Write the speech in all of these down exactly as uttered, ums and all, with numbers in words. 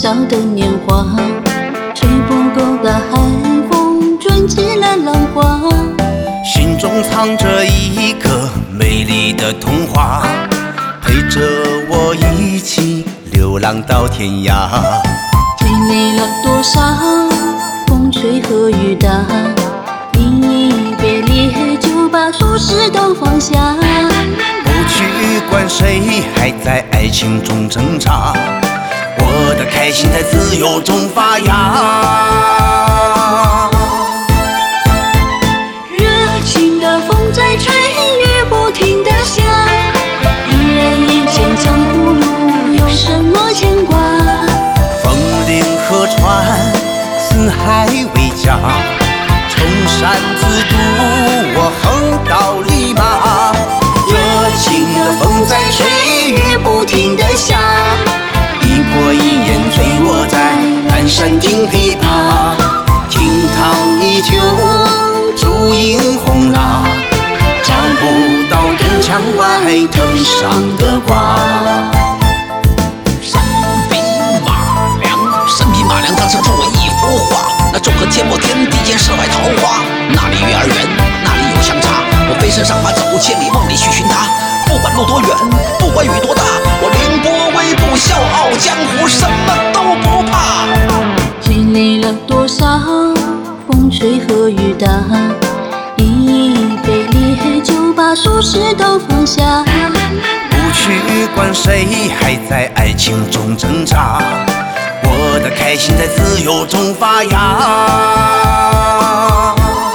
少的年华，吹不够的海风卷起了浪花， 心中藏着一个美丽的童话，陪着我一起流浪到天涯。 经历了多少风吹和雨打，一别离就把俗事都放下， 不去管谁还在爱情中挣扎，我的开心在自由中发芽。 热情的风在吹，雨不停地下，一人一见江湖路，有什么牵挂？ 风铃河船，四海为家，崇山自渡，我横刀立马。热情的风在吹，雨不停地下，一波一眼追我在南山听琵琶，听堂依旧，烛影红蜡，找不到东墙外藤上的瓜。 山比马良，山比马良，当成出我一幅画。那纵横阡陌天地间，世外桃花，那里月儿圆，那里有香茶。我飞身上马，走千里，梦里去寻他。不管路多远，不管雨多大，我凌波微步，笑傲江湖，什么都不怕。 经历了多少风吹和雨打，一别离就把俗事都放下， 不去管谁还在爱情中挣扎，我的开心在自由中发芽。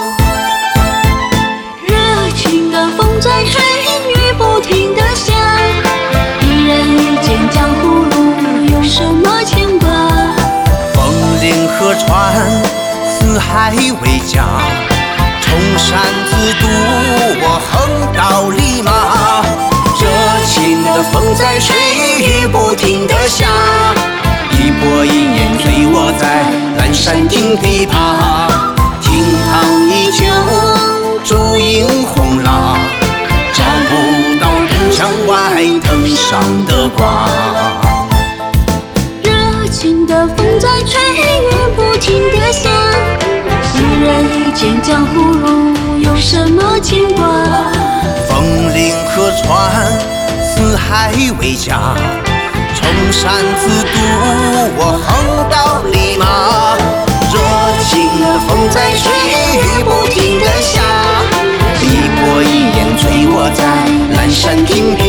热情的风在吹，雨不停地下，一人一见江湖路，有什么牵挂？ 风铃河船，四海为家，崇山自渡，我横刀立马。热情的风在吹，雨不停地下，一波一眼追我在南山听琵琶，听堂依旧，烛影红蜡，找不到东墙外藤上的瓜。 热情的风在吹，雨不停地下，一人一见江湖路，有什么牵挂？ 风铃河船，四海为家，崇山自渡，我横刀立马。热情的风在吹，雨不停地下，一波一眼追我在南山听